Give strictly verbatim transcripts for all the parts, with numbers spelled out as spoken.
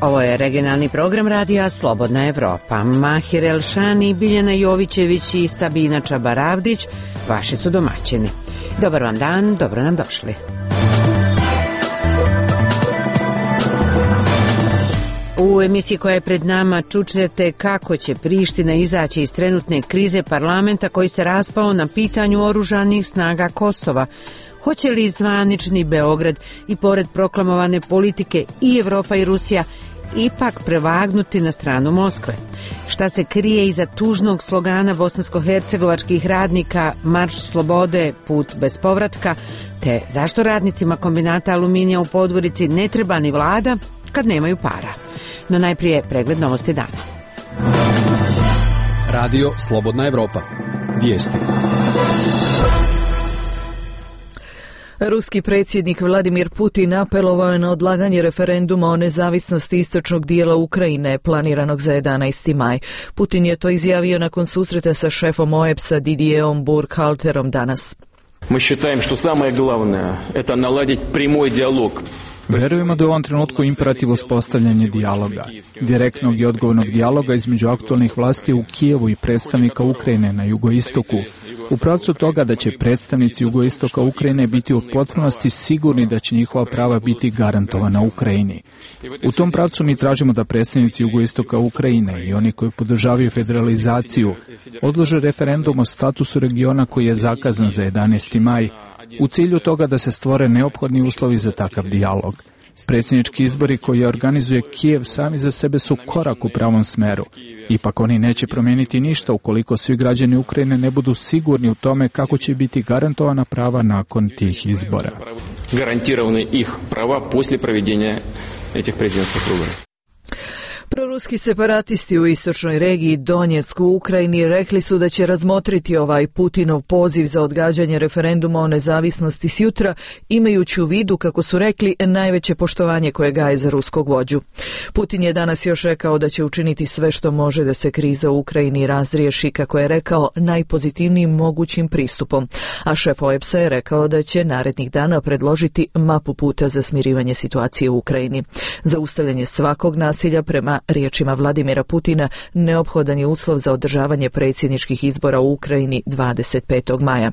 Ovo je regionalni program radija Slobodna Evropa. Mahir Elšani, Biljana Jovićević i Sabina Čabaravdić vaši su domaćini. Dobar vam dan, dobro nam došli. U emisiji koja je pred nama čućete kako će Priština izaći iz trenutne krize parlamenta koji se raspao na pitanju oružanih snaga Kosova. Hoće li zvanični Beograd i pored proklamovane politike i Evropa i Rusija ipak prevagnuti na stranu Moskve? Šta se krije iza tužnog slogana bosansko-hercegovačkih radnika Marš slobode, put bez povratka, te zašto radnicima kombinata aluminija u Podgorici ne treba ni vlada kad nemaju para? No najprije pregled novosti dana. Radio Slobodna Evropa. Vijesti. Ruski predsjednik Vladimir Putin apelovao je na odlaganje referenduma o nezavisnosti istočnog dijela Ukrajine, planiranog za jedanaesti maj. Putin je to izjavio nakon susreta sa šefom O E B S-a Didijerom Burkhalterom danas. Mi считаем, что самое главное это наладить прямой диалог. Vjerujemo da je u ovom trenutku imperativ uspostavljanje dijaloga, direktnog i odgovornog dijaloga između aktualnih vlasti u Kijevu i predstavnika Ukrajine na jugoistoku, u pravcu toga da će predstavnici jugoistoka Ukrajine biti u potpunosti sigurni da će njihova prava biti garantovana Ukrajini. U tom pravcu mi tražimo da predstavnici jugoistoka Ukrajine i oni koji podržavaju federalizaciju odlože referendum o statusu regiona koji je zakazan za jedanaesti maj, u cilju toga da se stvore neophodni uslovi za takav dijalog. Predsjednički izbori koje organizuje Kijev sami za sebe su korak u pravom smeru. Ipak oni neće promijeniti ništa ukoliko svi građani Ukrajine ne budu sigurni u tome kako će biti garantovana prava nakon tih izbora. Garantirani ih prava poslije provedenja etih predsjedničkih izbora. Proruski separatisti u istočnoj regiji Donjeck u Ukrajini rekli su da će razmotriti ovaj Putinov poziv za odgađanje referenduma o nezavisnosti s jutra, imajući u vidu, kako su rekli, najveće poštovanje koje gaje za ruskog vođu. Putin je danas još rekao da će učiniti sve što može da se kriza u Ukrajini razriješi, kako je rekao, najpozitivnijim mogućim pristupom. A šef O E B S-a je rekao da će narednih dana predložiti mapu puta za smirivanje situacije u Ukrajini. Zaustavljanje svakog nasilja, prema riječima Vladimira Putina, neophodan je uslov za održavanje predsjedničkih izbora u Ukrajini dvadeset petog maja.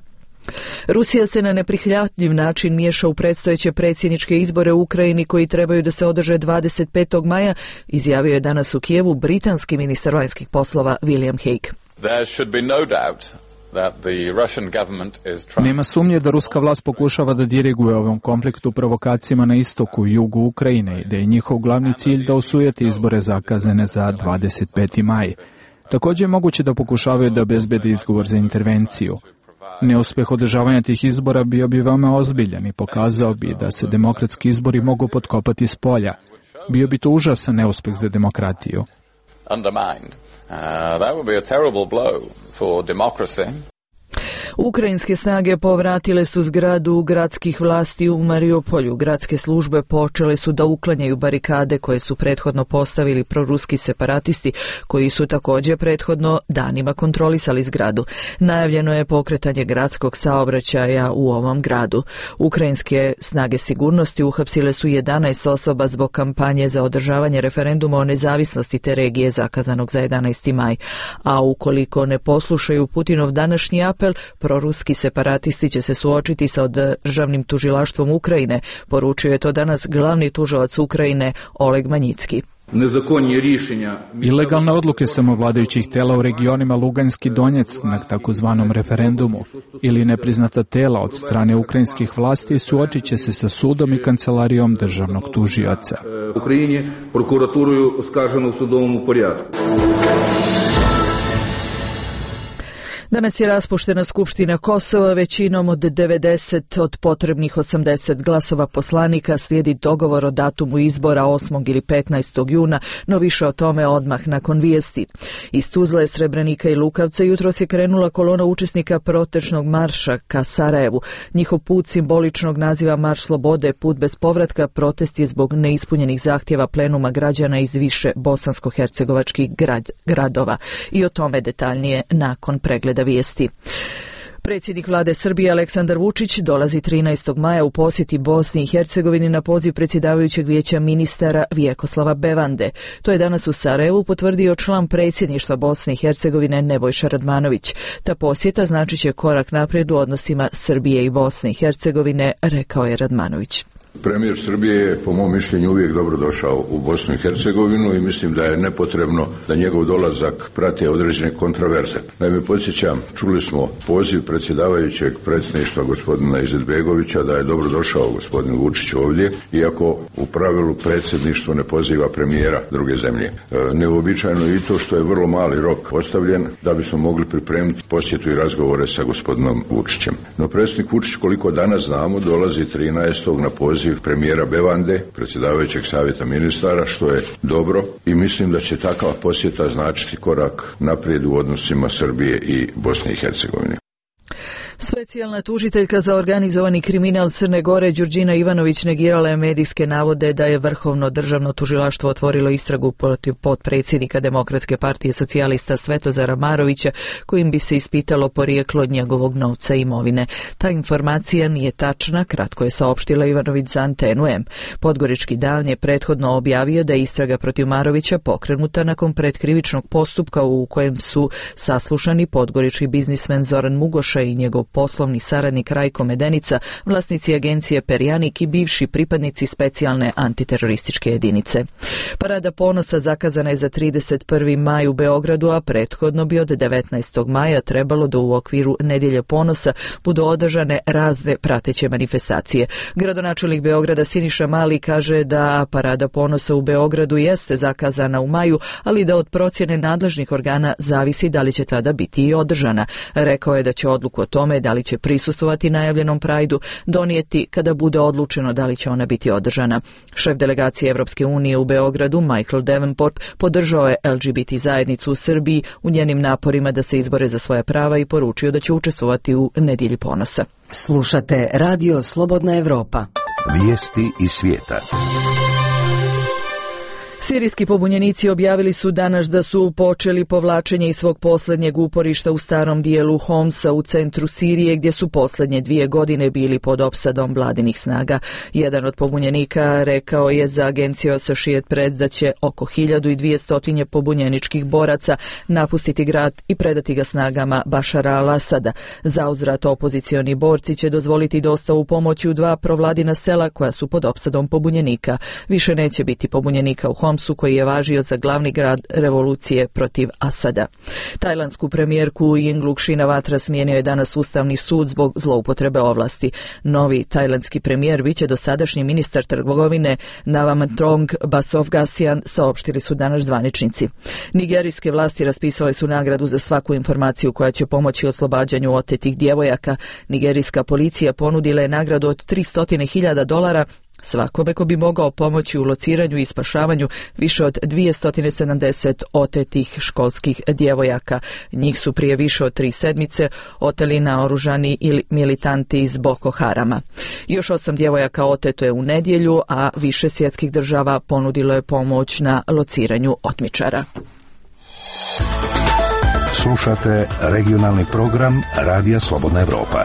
Rusija se na neprihvatljiv način miješa u predstojeće predsjedničke izbore u Ukrajini koji trebaju da se održe dvadeset petog maja, izjavio je danas u Kijevu britanski ministar vanjskih poslova William Hague. There should be no doubt that the Russian government is trying... Nema sumnje da ruska vlast pokušava da diriguje ovom konfliktu provokacijama na istoku i jugu Ukrajine i da je njihov glavni cilj da osujete izbore zakazane za dvadeset peti maj. Također je moguće da pokušavaju da obezbede izgovor za intervenciju. Neuspjeh održavanja tih izbora bio bi veoma ozbiljan i pokazao bi da se demokratski izbori mogu potkopati s polja. Bio bi to užasan neuspjeh za demokratiju. Undermined. Uh, that would be a terrible blow for democracy. Ukrajinske snage povratile su zgradu gradskih vlasti u Mariupolju. Gradske službe počele su da uklanjaju barikade koje su prethodno postavili proruski separatisti, koji su također prethodno danima kontrolisali zgradu. Najavljeno je pokretanje gradskog saobraćaja u ovom gradu. Ukrajinske snage sigurnosti uhapsile su jedanaest osoba zbog kampanje za održavanje referenduma o nezavisnosti te regije zakazanog za jedanaesti maj. A ukoliko ne poslušaju Putinov današnji apel, proruski separatisti će se suočiti sa državnim tužilaštvom Ukrajine, poručio je to danas glavni tužilac Ukrajine Oleg Manjicki. Ilegalne odluke samovladajućih tela u regionima Lugansk i Donjec na takozvanom referendumu ili nepriznata tela od strane ukrajinskih vlasti suočit će se sa sudom i kancelarijom državnog tužioca. Ukrajini prokuraturою oskаржено u судовому порядку. Danas je raspuštena Skupština Kosova većinom od devedeset od potrebnih osamdeset glasova poslanika. Slijedi dogovor o datumu izbora osmog ili petnaestog juna, no više o tome odmah nakon vijesti. Iz Tuzle, Srebrenika i Lukavca jutros je krenula kolona učesnika protečnog marša ka Sarajevu. Njihov put simboličnog naziva Marš slobode, put bez povratka, protest je zbog neispunjenih zahtjeva plenuma građana iz više bosansko-hercegovačkih grad, gradova. I o tome detaljnije nakon pregleda vijesti. Predsjednik vlade Srbije Aleksandar Vučić dolazi trinaestog maja u posjeti Bosni i Hercegovini na poziv predsjedavajućeg vijeća ministara Vjekoslava Bevande. To je danas u Sarajevu potvrdio član predsjedništva Bosne i Hercegovine Nebojša Radmanović. Ta posjeta značit će korak naprijed u odnosima Srbije i Bosne i Hercegovine, rekao je Radmanović. Premijer Srbije je, po mom mišljenju, uvijek dobro došao u Bosnu i Hercegovinu i mislim da je nepotrebno da njegov dolazak prate određene kontroverze. Naime, podsjećam, čuli smo poziv predsjedavajućeg predsjedništva gospodina Izetbegovića da je dobro došao gospodin Vučić ovdje, iako u pravilu predsjedništvo ne poziva premijera druge zemlje. E, neuobičajeno je i to što je vrlo mali rok ostavljen da bismo mogli pripremiti posjetu i razgovore sa gospodinom Vučićem. No predsjednik Vučić, koliko danas znamo, dolazi trinaestog na poziv premijera Bevande, predsjedavajućeg savjeta ministara, što je dobro i mislim da će takva posjeta značiti korak naprijed u odnosima Srbije i Bosne i Hercegovine. Specijalna tužiteljka za organizovani kriminal Crne Gore Đurđina Ivanović negirala je medijske navode da je Vrhovno državno tužilaštvo otvorilo istragu protiv potpredsjednika Demokratske partije socijalista Svetozara Marovića, kojim bi se ispitalo porijeklo njegovog novca i imovine. Ta informacija nije tačna, kratko je saopštila Ivanović za Antenu M. Podgorički dan je prethodno objavio da je istraga protiv Marovića pokrenuta nakon pretkrivičnog postupka u kojem su saslušani podgorički biznismen Zoran Mugoša i njegov poslovni saradnik Rajko Medenica, vlasnici agencije Perjanik i bivši pripadnici specijalne antiterorističke jedinice. Parada ponosa zakazana je za trideset prvi maj u Beogradu, a prethodno bi od devetnaestog maja trebalo da u okviru Nedjelje ponosa budu održane razne prateće manifestacije. Gradonačelnik Beograda Siniša Mali kaže da Parada ponosa u Beogradu jeste zakazana u maju, ali da od procjene nadležnih organa zavisi da li će tada biti i održana. Rekao je da će odluku o tome da li će prisustvovati najavljenom Prajdu donijeti kada bude odlučeno da li će ona biti održana. Šef delegacije Evropske unije u Beogradu Michael Davenport podržao je L G B T zajednicu u Srbiji u njenim naporima da se izbore za svoja prava i poručio da će učestvovati u Nedjelji ponosa. Slušate Radio Slobodna Evropa. Vijesti iz svijeta. Sirijski pobunjenici objavili su danas da su počeli povlačenje iz svog posljednjeg uporišta u starom dijelu Homsa u centru Sirije, gdje su posljednje dvije godine bili pod opsadom vladinih snaga. Jedan od pobunjenika rekao je za agenciju Associated Press da će oko hiljadu dvjesto pobunjeničkih boraca napustiti grad i predati ga snagama Bašara al-Asada. Zauzvrat opozicioni borci će dozvoliti dostavu pomoći u dva provladina sela koja su pod opsadom pobunjenika. Više neće biti pobunjenika u Homsu, koji je važio za glavni grad revolucije protiv Asada. Tajlandsku premijerku Yingluck Shinawatra smijenio je danas Ustavni sud zbog zloupotrebe ovlasti. Novi tajlandski premijer biće dosadašnji ministar trgovine Navamantrong Basovgasian, saopštili su danas zvaničnici. Nigerijske vlasti raspisale su nagradu za svaku informaciju koja će pomoći oslobađanju otetih djevojaka. Nigerijska policija ponudila je nagradu od tristo hiljada dolara svakome ko bi mogao pomoći u lociranju i spašavanju više od dvjesto sedamdeset otetih školskih djevojaka. Njih su prije više od tri sedmice oteli naoružani ili militanti iz Boko Harama. Još osam djevojaka oteto je u nedjelju, a više svjetskih država ponudilo je pomoć na lociranju otmičara. Slušate regionalni program Radija Slobodna Evropa.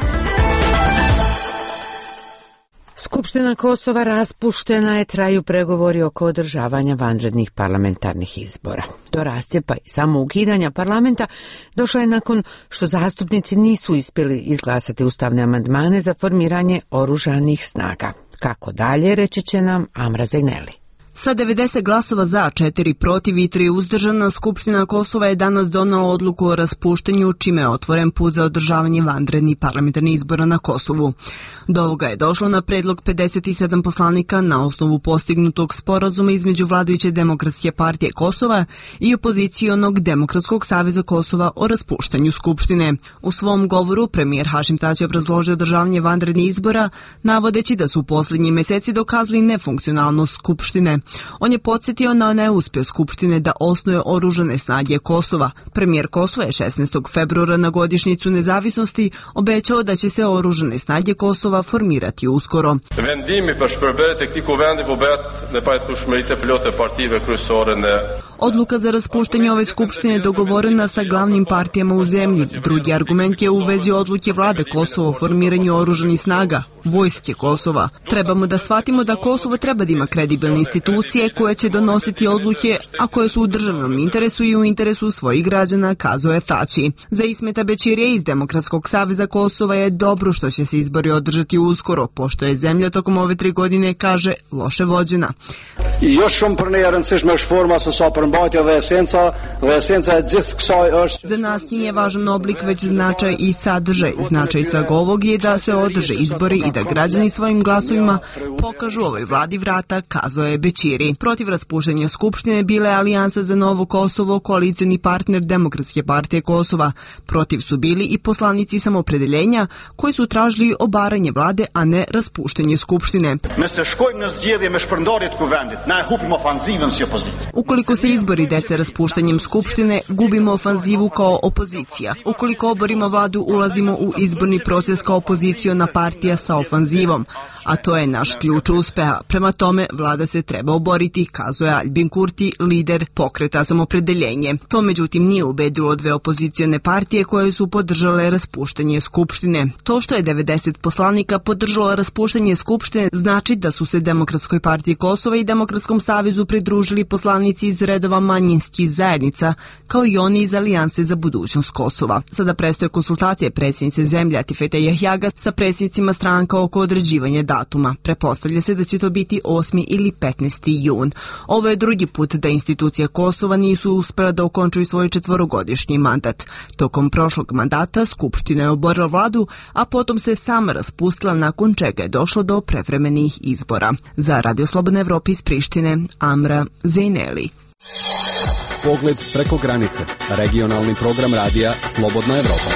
Skupština Kosova raspuštena je, traju pregovori oko održavanja vanrednih parlamentarnih izbora. Do rascjepa i samo ukidanja parlamenta došla je nakon što zastupnici nisu uspjeli izglasati ustavne amandmane za formiranje oružanih snaga. Kako dalje, reći će nam Amra Zajneli. Sa devedeset glasova za, četiri protiv i tri uzdržana, Skupština Kosova je danas donala odluku o raspuštenju, čime je otvoren put za održavanje vanrednih parlamentarnih izbora na Kosovu. Do ovoga je došlo na predlog pedeset sedam poslanika na osnovu postignutog sporazuma između vladajuće Demokratske partije Kosova i opozicionog Demokratskog saveza Kosova o raspuštanju Skupštine. U svom govoru premijer Hašim Tači obrazložio održavanje vanrednih izbora, navodeći da su u posljednji mjeseci dokazali nefunkcionalnost Skupštine. On je podsjetio na neuspjeh Skupštine da osnuje oružane snage Kosova. Premijer Kosova je šesnaestog februara na godišnjicu nezavisnosti obećao da će se oružane snage Kosova formirati uskoro. Vendimi për shpërbërjet e këtij kuvendi po bëhet në pajtueshmëritë e plotë e partive kryesore në Odluka za raspuštanje ove skupštine je dogovorena sa glavnim partijama u zemlji. Drugi argument je u vezi odluke vlade Kosova o formiranju oružanih snaga, vojske Kosova. Trebamo da shvatimo da Kosovo treba da ima kredibilne institucije koje će donositi odluke, a koje su u državnom interesu i u interesu svojih građana, kazao je Tači. Za Ismeta Bećirija iz Demokratskog saveza Kosova je dobro što će se izbori održati uskoro, pošto je zemlja tokom ove tri godine, kaže, loše vođena. I još shumë për ne e rëndësishme është forma së sa përmbajtja dhe esenca, dhe esenca e gjithë kësaj është. Za nas nije važan oblik, već značaj i sadržaj. Značaj svega ovog je da se održe izbori i da građani svojim glasovima pokažu ovoj vladi vrata, kazao je Bećiri. Protiv raspuštanja skupštine bile Alijansa za novo Kosovo, koalicioni partner Demokratske partije Kosova. Protiv su bili i poslanici Samopredeljenja koji su tražili obaranje vlade, a ne raspuštanje skupštine. Nëse shkojmë në zgjedhje me shpërndarje të kuvendit, na e hupim ofanzivën si opozicija. Ukoliko se izbori dese raspuštanjem skupštine, gubimo ofanzivu kao opozicija. Ukoliko oborimo vladu, ulazimo u izborni proces kao opoziciona partija sa ofanzivom, a to je naš ključ uspeha. Prema tome, vlada se treba oboriti, kazuje Albin Kurti, lider pokreta Samopredeljenje. To međutim nije ubedilo dve opozicione partije koje su podržale raspuštanje skupštine. To što je devedeset poslanika podržalo raspuštanje skupštine znači da su se Demokratskoj partiji Kosova i Demokratskom savezu pridružili poslanici iz redova manjinskih zajednica, kao i oni iz Alijanse za budućnost Kosova. Sada prestoje konsultacije predsjednice zemlje Atifete Jahjaga sa predsjednicima stranka oko određivanja datuma. Prepostavlja se da će to biti osmi ili petnaesti jun. Ovo je drugi put da institucije Kosova nisu uspjela da okončuju svoj četvorogodišnji mandat. Tokom prošlog mandata Skupština je oborila vladu, a potom se sama raspustila, nakon čega je došlo do prevremenih izbora. Za Radio Slobodna Evropa iz Prištine, Amra Zejneli. Pogled preko granice. Regionalni program radija Slobodna Evropa.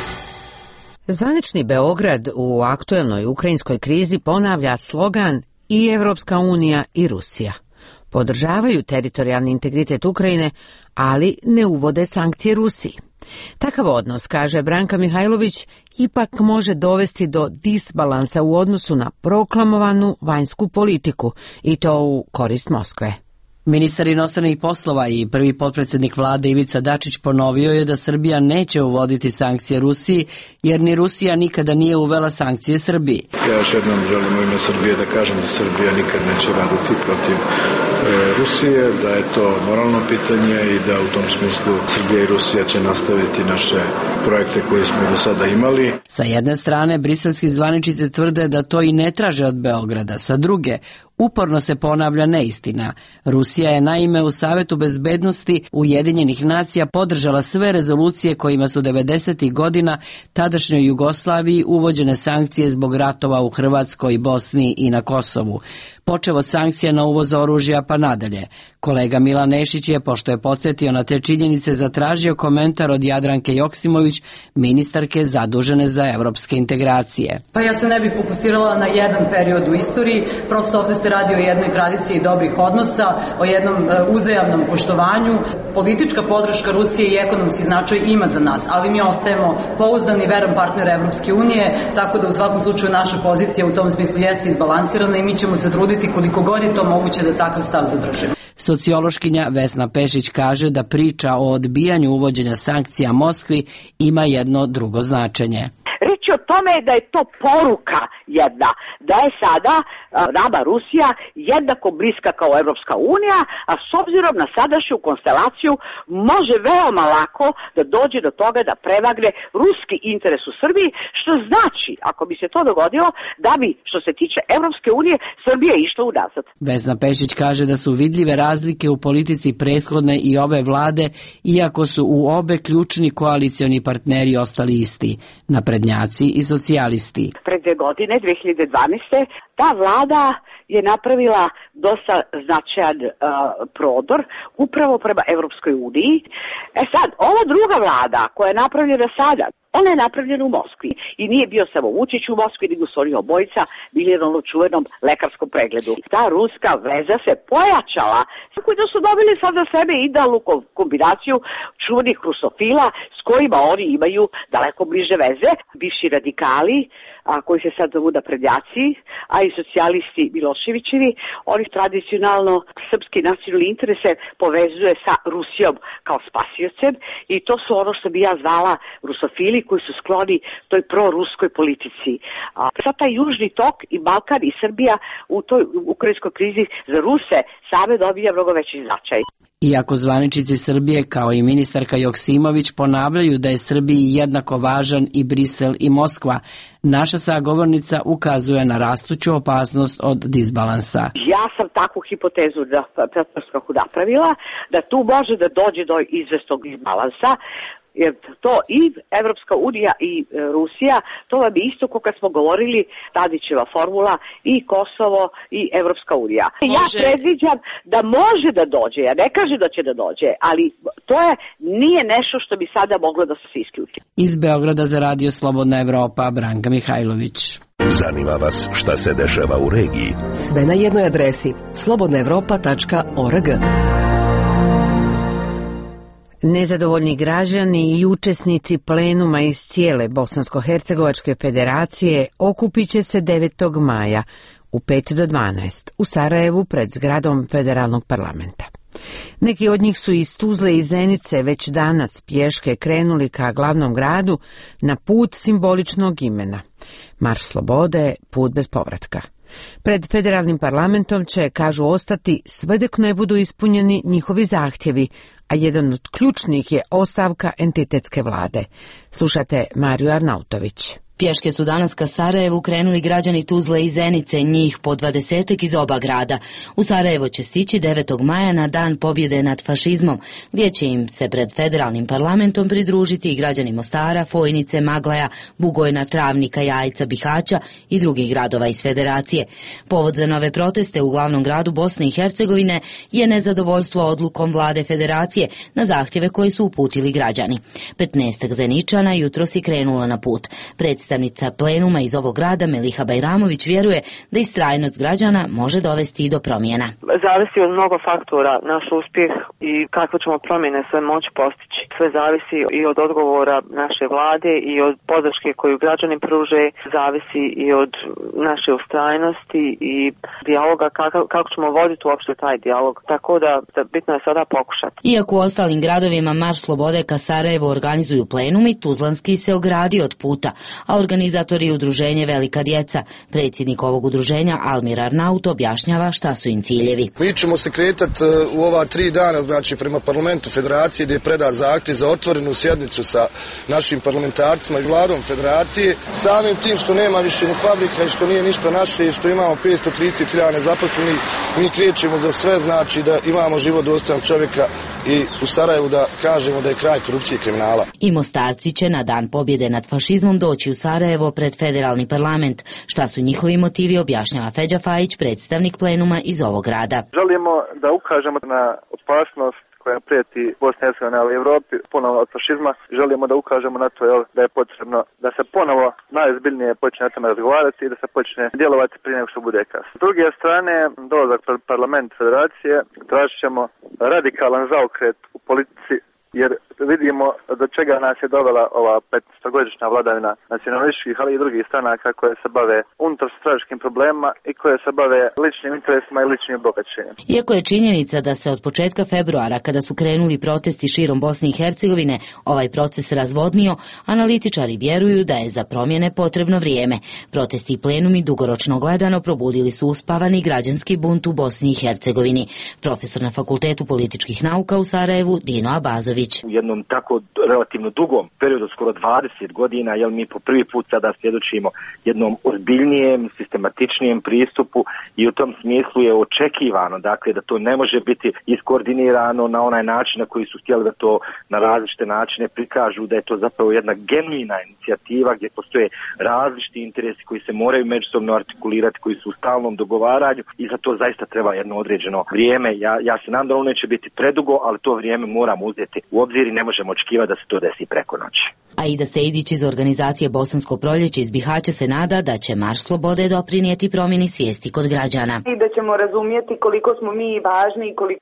Zvanični Beograd u aktuelnoj ukrajinskoj krizi ponavlja slogan i Evropska unija i Rusija. Podržavaju teritorijalni integritet Ukrajine, ali ne uvode sankcije Rusiji. Takav odnos, kaže Branka Mihajlović, ipak može dovesti do disbalansa u odnosu na proklamovanu vanjsku politiku, i to u korist Moskve. Ministar inostranih poslova i prvi potpredsjednik vlade Ivica Dačić ponovio je da Srbija neće uvoditi sankcije Rusiji, jer ni Rusija nikada nije uvela sankcije Srbiji. Ja još jednom želim u ime Srbije da kažem da Srbija nikad neće raditi protiv e, Rusije, da je to moralno pitanje i da u tom smislu Srbija i Rusija će nastaviti naše projekte koje smo do sada imali. Sa jedne strane, briselski zvaničnici tvrde da to i ne traže od Beograda, sa druge, uporno se ponavlja neistina. Rusija je naime u Savetu bezbednosti Ujedinjenih nacija podržala sve rezolucije kojima su devedesetih godina tadašnjoj Jugoslaviji uvođene sankcije zbog ratova u Hrvatskoj, Bosni i na Kosovu. Počev od sankcija na uvoz oružja pa nadalje. Kolega Milan Nešić je, pošto je podsjetio na te činjenice, zatražio komentar od Jadranke Joksimović, ministarke zadužene za evropske integracije. Pa ja se ne bih fokusirala na jedan period u istoriji, prosto ovdje se radi o jednoj tradiciji dobrih odnosa, o jednom uzajamnom poštovanju. Politička podrška Rusije i ekonomski značaj ima za nas, ali mi ostajemo pouzdani i veran partner Evropske unije, tako da u svakom slučaju naša pozicija u tom smislu jeste izbalansirana i mi ćemo se truditi koliko god je to moguće da takav stav zadržimo. Sociološkinja Vesna Pešić kaže da priča o odbijanju uvođenja sankcija Moskvi ima jedno drugo značenje. Reći o tome da je to poruka jedna, da je sada nama Rusija jednako bliska kao Evropska unija, a s obzirom na sadašnju konstelaciju može veoma lako da dođe do toga da prevagne ruski interes u Srbiji, što znači, ako bi se to dogodilo, da bi, što se tiče Evropske unije, Srbija išla unazad. Vesna Pešić kaže da su vidljive razlike u politici prethodne i ove vlade, iako su u obe ključni koalicioni partneri ostali isti, naprednjaci i socijalisti. Pred dve godine, dve hiljade dvanaeste. ta vlada je napravila dosta značajan uh, prodor upravo prema Evropskoj uniji. E sad, ova druga vlada koja je napravljena sada, ona je napravljena u Moskvi i nije bio samo Vučić u Moskvi, nego su oni obojica bili na onom čuvenom lekarskom pregledu. Ta ruska veza se pojačala, tako da su dobili sad za sebe idealnu kombinaciju čuvenih rusofila s kojima oni imaju daleko bliže veze. Bivši radikali a koji se sad zovu naprednjaci, a i socijalisti Miloševićevi, oni tradicionalno srpski nacionalni interese povezuje sa Rusijom kao spasiocem i to su ono što bi ja zvala rusofili koji su skloni toj proruskoj politici. A sad taj južni tok i Balkan i Srbija u toj ukrajinskoj krizi za Ruse same dobija mnogo veći značaj. Iako zvaničici Srbije kao i ministarka Joksimović ponavljaju da je Srbiji jednako važan i Brisel i Moskva, naša sagovornica ukazuje na rastuću opasnost od disbalansa. Ja sam takvu hipotezu da pretpostavku napravila, da tu može da dođe do izvesnog disbalansa, jer to i Evropska unija i e, Rusija, to vam je isto kao kad smo govorili Tadićeva formula i Kosovo i Evropska unija. Može. Ja predviđam da može da dođe, ja ne kažem da će da dođe, ali to je nije nešto što bi sada moglo da se isključi. Iz Beograda za Radio Slobodna Evropa, Branka Mihajlović. Zanima vas šta se dešava u regiji? Sve na jednoj adresi slobodna evropa tačka org. Nezadovoljni građani i učesnici plenuma iz cijele Bosansko-Hercegovačke federacije okupit će se devetog maja u pet do dvanaest u Sarajevu pred zgradom federalnog parlamenta. Neki od njih su iz Tuzle i Zenice već danas pješke krenuli ka glavnom gradu na put simboličnog imena. Marš slobode, put bez povratka. Pred federalnim parlamentom će, kažu, ostati sve dok ne budu ispunjeni njihovi zahtjevi, a jedan od ključnih je ostavka entitetske vlade. Slušate Mariju Arnautović. Pješke su danas ka Sarajevu krenuli građani Tuzle i Zenice, njih po dvadesetak iz oba grada. U Sarajevo će stići devetog maja na dan pobjede nad fašizmom, gdje će im se pred federalnim parlamentom pridružiti i građani Mostara, Fojnice, Maglaja, Bugojna, Travnika, Jajca, Bihaća i drugih gradova iz federacije. Povod za nove proteste u glavnom gradu Bosne i Hercegovine je nezadovoljstvo odlukom vlade federacije na zahtjeve koje su uputili građani. petnaestak Zeničana jutros je krenulo na put. Predstavnica plenuma iz ovog grada Meliha Bajramović vjeruje da istrajnost građana može dovesti i do promjena. Zavisi od mnogo faktora naš uspjeh i kakve ćemo promjene sve moći postići. Sve zavisi i od odgovora naše vlade i od podrške koju građani pruže, zavisi i od naše ustrajnosti i dijaloga kako, kako ćemo voditi uopšte taj dijalog. Tako da, da bitno je sada pokušati. Iako u ostalim gradovima Marš slobode ka Sarajevu organizuju plenumi, Tuzlanski se ogradio od puta, a organizator je udruženje Velika djeca. Predsjednik ovog udruženja Almir Arnaut objašnjava šta su im ciljevi. Mi ćemo se kretati u ova tri dana, znači prema parlamentu federacije, gdje je predat zahtjev za otvorenu sjednicu sa našim parlamentarcima i vladom federacije. Samim tim što nema više ni fabrika i što nije ništa naše i što imamo petsto trideset hiljada nezaposlenih, mi krećemo za sve, znači da imamo život dostojan čovjeka i u Sarajevu da kažemo da je kraj korupcije i kriminala. I Mostarci će na dan pobjede nad fašizmom doći u Sarajevo pred federalni parlament. Šta su njihovi motivi, objašnjava Feđa Fajić, predstavnik plenuma iz ovog grada. Želimo da ukažemo na opasnost koja prijeti Bosni i Hercegovini, ali i Evropi ponovo od fašizma. Želimo da ukažemo na to jel, da je potrebno da se ponovo najozbiljnije počne o tome razgovarati i da se počne djelovati prije nego što bude kasno. S druge strane, dolazak pred parlament federacije, tražit ćemo radikalan zaokret u politici, jer vidimo do čega nas je dovela ova petnaestogodišnja vladavina nacionalističkih, ali i drugih stranaka koje se bave unutarstranačkim problemima i koje se bave ličnim interesima i ličnim bogaćenjem. Iako je činjenica da se od početka februara, kada su krenuli protesti širom Bosne i Hercegovine, ovaj proces razvodnio, analitičari vjeruju da je za promjene potrebno vrijeme. Protesti i plenumi dugoročno gledano probudili su uspavani građanski bunt u Bosni i Hercegovini. Profesor na Fakultetu političkih nauka u Sarajevu Dino Abazović. U jednom tako relativno dugom periodu, skoro dvadeset godina, jel mi po prvi put sada svjedočimo jednom ozbiljnijem, sistematičnijem pristupu i u tom smislu je očekivano, dakle, da to ne može biti iskoordinirano na onaj način na koji su htjeli da to na različite načine prikažu, da je to zapravo jedna genuina inicijativa gdje postoje različiti interesi koji se moraju međusobno artikulirati, koji su u stalnom dogovaranju i za to zaista treba jedno određeno vrijeme. Ja, ja se nadam da ono neće biti predugo, ali to vrijeme moramo uzeti u obzir i ne možemo očekivati da se to desi preko noći. Aida Sejdić iz organizacije Bosansko proljeće iz Bihaća se nada da će Marš slobode doprinijeti promjeni svijesti kod građana. I da ćemo razumjeti koliko smo mi važni i koliko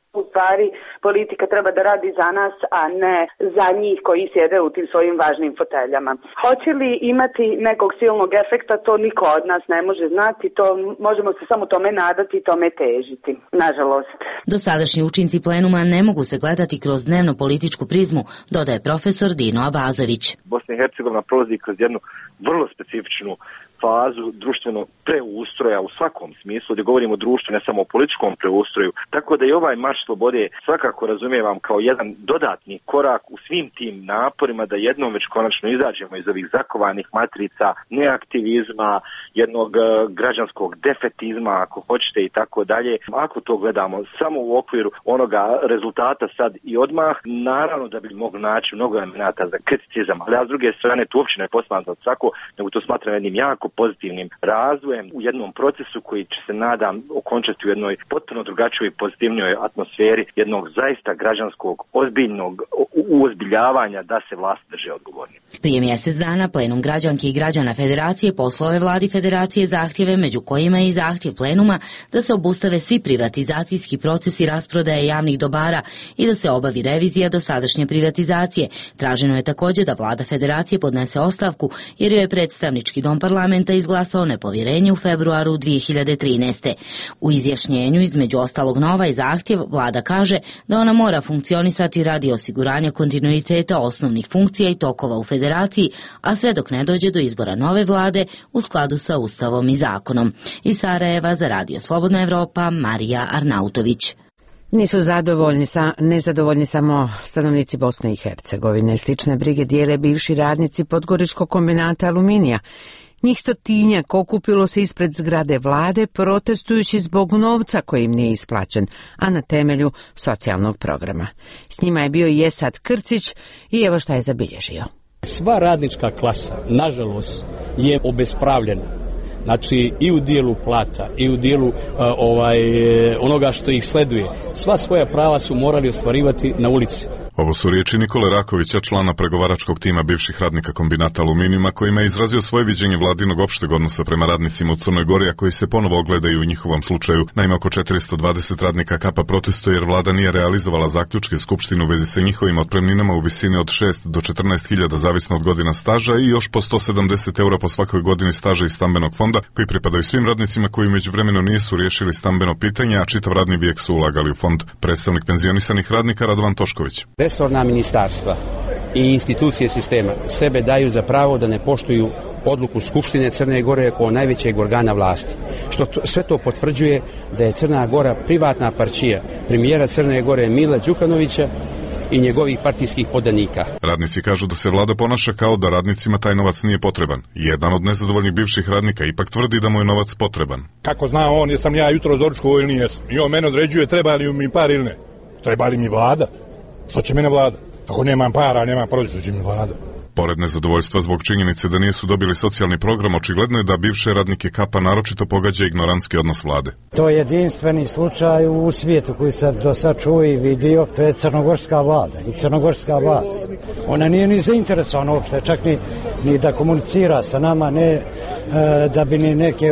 U stvari, politika treba da radi za nas, a ne za njih koji sjede u tim svojim važnim foteljama. Hoće li imati nekog silnog efekta, to niko od nas ne može znati, to možemo se samo tome nadati i tome težiti, nažalost. Dosadašnji učinci plenuma ne mogu se gledati kroz dnevno političku prizmu, dodaje profesor Dino Abazović. Bosna i Hercegovina prolazi kroz jednu vrlo specifičnu fazu društvenog preustroja u svakom smislu, gdje govorimo o društvu, ne samo o političkom preustroju. Tako da i ovaj marš slobode svakako razumijevam kao jedan dodatni korak u svim tim naporima da jednom već konačno izađemo iz ovih zakovanih matrica, neaktivizma, jednog građanskog defetizma, ako hoćete i tako dalje. Ako to gledamo samo u okviru onoga rezultata sad i odmah, naravno da bi mogli naći mnogo elemenata za kriticizam, ali ja s druge strane tu uopće ne posmatram tako, nego to smatram jednim jako pozitivnim razvojem u jednom procesu koji će se, nadam, okončati u jednoj potpuno drugačijoj i pozitivnijoj atmosferi jednog zaista građanskog, ozbiljnog uozbiljavanja da se vlast drže odgovorni. Prije mjesec dana plenum građanki i građana Federacije poslao je vladi Federacije zahtjeve, među kojima je i zahtjev plenuma da se obustave svi privatizacijski procesi rasprodaje javnih dobara i da se obavi revizija dosadašnje privatizacije. Traženo je također da vlada Federacije podnese ostavku jer joj je predstavnički dom parlamenta izglasao nepovjerenje u februaru dvije hiljade trinaeste. U izjašnjenju između ostalog na ovaj zahtjev vlada kaže da ona mora funkcionisati radi osiguranja kontinuiteta osnovnih funkcija i tokova u Federaciji, a sve dok ne dođe do izbora nove vlade u skladu sa Ustavom i zakonom. Iz Sarajeva za Radio Slobodna Evropa, Marija Arnautović. Nisu zadovoljni sa, nezadovoljni samo stanovnici Bosne i Hercegovine. Slične brige dijele bivši radnici Podgoričkog kombinata aluminija. Njih stotinjak okupilo se ispred zgrade vlade protestujući zbog novca koji im nije isplaćen, a na temelju socijalnog programa. S njima je bio i Esad Krcić i evo šta je zabilježio. Sva radnička klasa, nažalost, je obespravljena. Znači i u dijelu plata i u dijelu uh, ovaj, onoga što ih sleduje. Sva svoja prava su morali ostvarivati na ulici. Ovo su riječi Nikole Rakovića, člana pregovaračkog tima bivših radnika kombinata aluminijuma, kojima je izrazio svoje viđenje vladinog opšteg odnosa prema radnicima u Crnoj Gori, a koji se ponovo ogledaju u njihovom slučaju. Naime, oko četiristo dvadeset radnika Kapa protestuje jer vlada nije realizovala zaključke skupštine u vezi sa njihovim otpremninama u visini od šest do četrnaest hiljada zavisno od godina staža i još po sto sedamdeset eura po svakoj godini staža iz stambenog fonda, koji pripadaju svim radnicima koji međuvremeno nisu riješili stambeno pitanje, a čitav radni vijek su ulagali u fond. Predstavnik penzionisanih radnika Radovan Tošković. Resorna ministarstva i institucije sistema sebe daju za pravo da ne poštuju odluku Skupštine Crne Gore kao najvećeg organa vlasti. Što to, sve to potvrđuje da je Crna Gora privatna parčija premijera Crne Gore Mila Đukanovića i njegovih partijskih podanika. Radnici kažu da se vlada ponaša kao da radnicima taj novac nije potreban. Jedan od nezadovoljnih bivših radnika ipak tvrdi da mu je novac potreban. Kako zna on, jesam ja jutro doručkovao ili nijesam? I on mene određuje treba li mi par ili ne. Treba li mi vlada? Što će mene vlada? Ako nemam para, nemam porodicu, će mi vlada. Pored nezadovoljstva zbog činjenice da nisu dobili socijalni program, očigledno je da bivše radnike Kapa naročito pogađa ignorantski odnos vlade. To je jedinstveni slučaj u svijetu koji sam do sad čuo i vidio, to je crnogorska vlada i crnogorska vlast. Ona nije ni zainteresovana uopšte, čak ni, ni da komunicira sa nama, ne e, da bi ni neke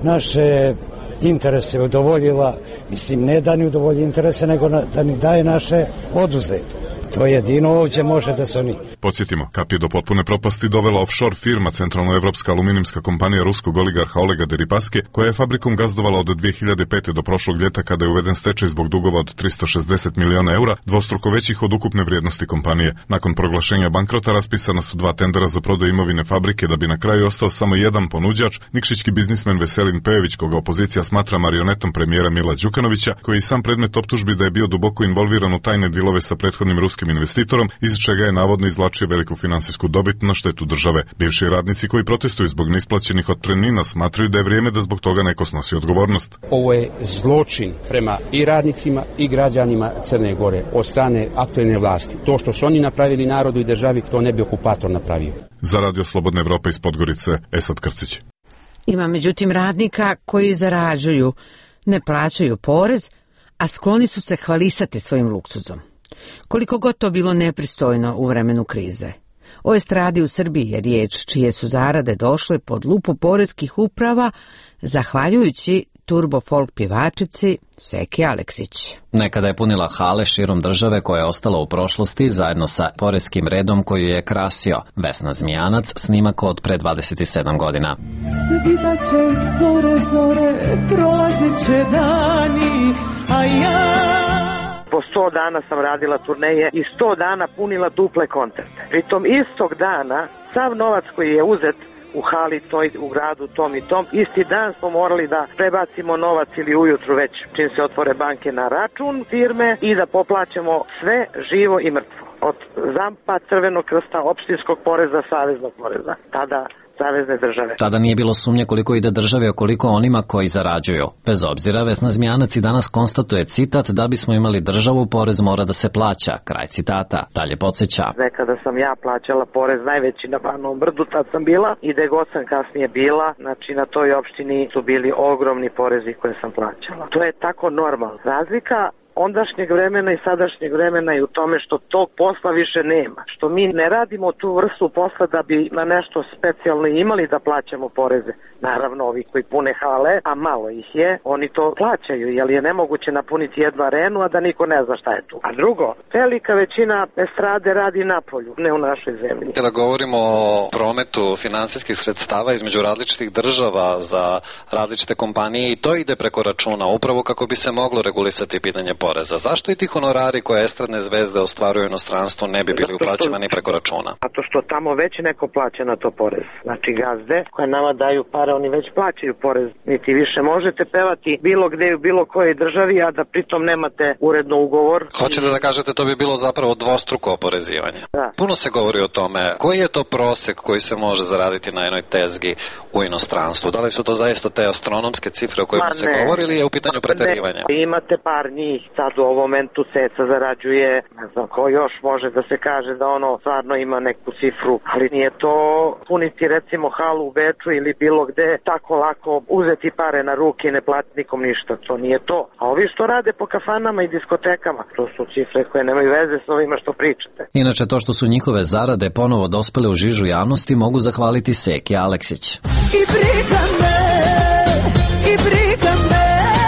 naše interese udovoljila, mislim ne da ni udovolji interese, nego da ni daje naše oduzete. To jedino ovdje može da se oni. Podsjetimo, Kap je do potpune propasti dovela offshore firma Centralnoevropska aluminijska kompanija ruskog oligarha Olega Deripaske, koja je fabrikom gazdovala od dvije hiljade pete do prošlog ljeta kada je uveden stečaj zbog dugova od tristo šezdeset miliona eura, dvostruko većih od ukupne vrijednosti kompanije. Nakon proglašenja bankrota raspisana su dva tendera za prodaju imovine fabrike, da bi na kraju ostao samo jedan ponuđač, nikšićki biznismen Veselin Pejović, koga opozicija smatra marionetom premijera Mila Đukanovića, koji je sam predmet optužbi da je bio duboko involviran u tajne dilove sa prethodnim ruskim investitorom, iz čega je navodno izvlačio veliku finansijsku dobit na štetu države. Bivši radnici koji protestuju zbog neisplaćenih otpremnina smatraju da je vrijeme da zbog toga neko snosi odgovornost. Ovo je zločin prema i radnicima i građanima Crne Gore od strane aktuelne vlasti. To što su oni napravili narodu i državi, to ne bi okupator napravio. Za Radio Slobodna Evropa iz Podgorice, Esad Krcić. Ima međutim radnika koji zarađuju, ne plaćaju porez, a skloni su se hvalisati svojim luksuzom. Koliko god to bilo nepristojno u vremenu krize. O estradi u Srbiji je riječ čije su zarade došle pod lupu poreskih uprava, zahvaljujući turbo folk pjevačici Seki Aleksić. Nekada je punila hale širom države koja je ostala u prošlosti zajedno sa poreskim redom koju je krasio. Vesna Zmijanac, snimak od pre dvadeset sedam godina. Svitaće zore, zore, prolazit će dani, a ja... Po sto dana sam radila turneje i sto dana punila duple koncerte. Pritom istog dana sav novac koji je uzet u hali toj, u gradu tom i tom, isti dan smo morali da prebacimo novac ili ujutru već čim se otvore banke na račun firme i da poplaćamo sve živo i mrtvo. Od zampa, Crvenog krsta, opštinskog poreza, saveznog poreza. Tada savezne države. Tada nije bilo sumnje koliko ide države, a koliko onima koji zarađuju. Bez obzira, Vesna Zmijanac i danas konstatuje citat: da bismo imali državu, porez mora da se plaća. Kraj citata. Dalje podsjeća. Nekada sam ja plaćala porez najveći na Banovom brdu, tad sam bila i gde god sam kasnije bila, znači na toj opštini su bili ogromni porezi koje sam plaćala. To je tako normalno. Razlika ondašnjeg vremena i sadašnjeg vremena je u tome što tog posla više nema. Što mi ne radimo tu vrstu posla da bi na nešto specijalno imali da plaćamo poreze. Naravno, ovi koji pune hale, a malo ih je, oni to plaćaju, jer je nemoguće napuniti jednu arenu, a da niko ne zna šta je tu. A drugo, velika većina estrade radi napolju, ne u našoj zemlji. Kada govorimo o prometu finansijskih sredstava između različitih država za različite kompanije, i to ide preko računa, upravo kako bi se moglo regulisati pitanje poreza. Zašto i ti honorari koje estradne zvezde ostvaruju u inostranstvu ne bi bili uplaćivani preko računa? Zato što tamo već neko plaća na to porez. Znači gazde koje nama daju pare, oni već plaćaju porez. Niti više možete pevati bilo gde u bilo kojoj državi, a da pritom nemate uredno ugovor. Hoćete da kažete to bi bilo zapravo dvostruko oporezivanje? Da. Puno se govori o tome. Koji je to prosek koji se može zaraditi na jednoj tezgi u inostranstvu? Da li su to zaista te astronomske cifre o kojima se govori ili je u pitanju preterivanja? Ne. Imate par njih. Sad u ovom momentu Ceca zarađuje, ne znam ko još može da se kaže da ono stvarno ima neku cifru, ali nije to puniti recimo halu u Beču ili bilo gde tako lako uzeti pare na ruke i ne platiti nikom ništa, to nije to. A ovi što rade po kafanama i diskotekama, to su cifre koje nemaju veze s ovima što pričate. Inače, to što su njihove zarade ponovo dospele u žižu javnosti mogu zahvaliti Seki Aleksić. I briga me, i briga me.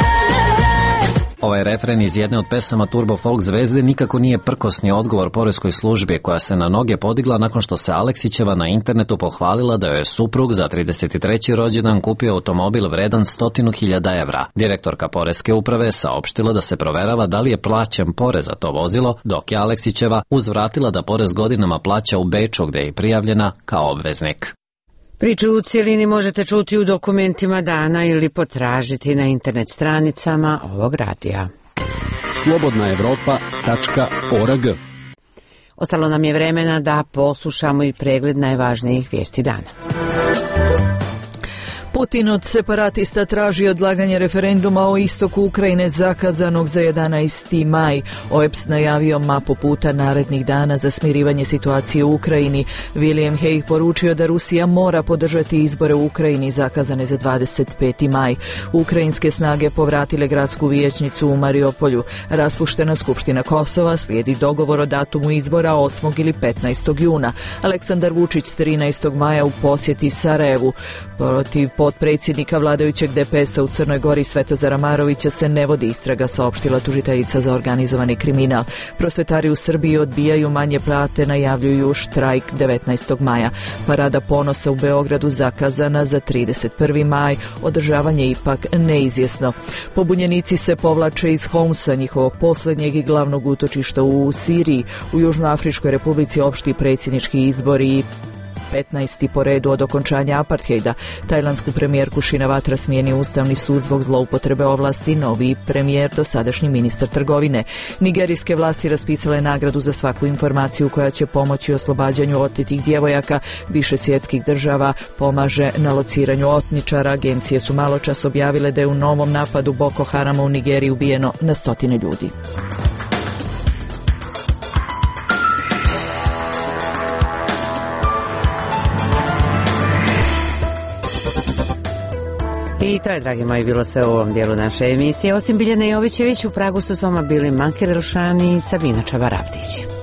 Ovaj refren iz jedne od pesama Turbo Folk zvezde nikako nije prkosni odgovor poreskoj službi koja se na noge podigla nakon što se Aleksićeva na internetu pohvalila da joj je suprug za trideset treći rođendan kupio automobil vredan stotinu hiljada evra. Direktorka poreske uprave je saopštila da se proverava da li je plaćen porez za to vozilo, dok je Aleksićeva uzvratila da porez godinama plaća u Beču gde je prijavljena kao obveznik. Priču u cijelini možete čuti u dokumentima dana ili potražiti na internet stranicama ovog radija. slobodna evropa tačka org. Ostalo nam je vremena da poslušamo i pregled najvažnijih vijesti dana. Putin od separatista traži odlaganje referenduma o istoku Ukrajine zakazanog za jedanaesti maj. O E P S najavio mapu puta narednih dana za smirivanje situacije u Ukrajini. William Hague poručio da Rusija mora podržati izbore u Ukrajini zakazane za dvadeset peti maj. Ukrajinske snage povratile gradsku vijećnicu u Mariupolju. Raspuštena Skupština Kosova, slijedi dogovor o datumu izbora osmog ili petnaestog juna. Aleksandar Vučić trinaestog maja u posjeti Sarajevu. Protiv potpredsjednika vladajućeg D P S-a u Crnoj Gori Svetozara Marovića se ne vodi istraga, saopštila tužiteljica za organizovani kriminal. Prosvetari u Srbiji odbijaju manje plate, najavljuju štrajk devetnaestog maja. Parada ponosa u Beogradu zakazana za trideset prvi maj, održavanje ipak neizvjesno. Pobunjenici se povlače iz Homsa, njihovog posljednjeg i glavnog utočišta u Siriji. U Južnoafričkoj republici opšti predsjednički izbori petnaesti po redu od okončanja aparthejda. Tajlandsku premijerku Shinawatra smijenio Ustavni sud zbog zloupotrebe ovlasti, novi premijer, dosadašnji ministar trgovine. Nigerijske vlasti raspisale nagradu za svaku informaciju koja će pomoći oslobađanju otetih djevojaka. Više svjetskih država pomaže na lociranju otničara. Agencije su maločas objavile da je u novom napadu Boko Harama u Nigeriji ubijeno na stotine ljudi. I to je, dragi moji, bilo sve u ovom dijelu naše emisije. Osim Biljane Jovićević, u Pragu su s vama bili Manker Elšani i Sabina Čabaravdić.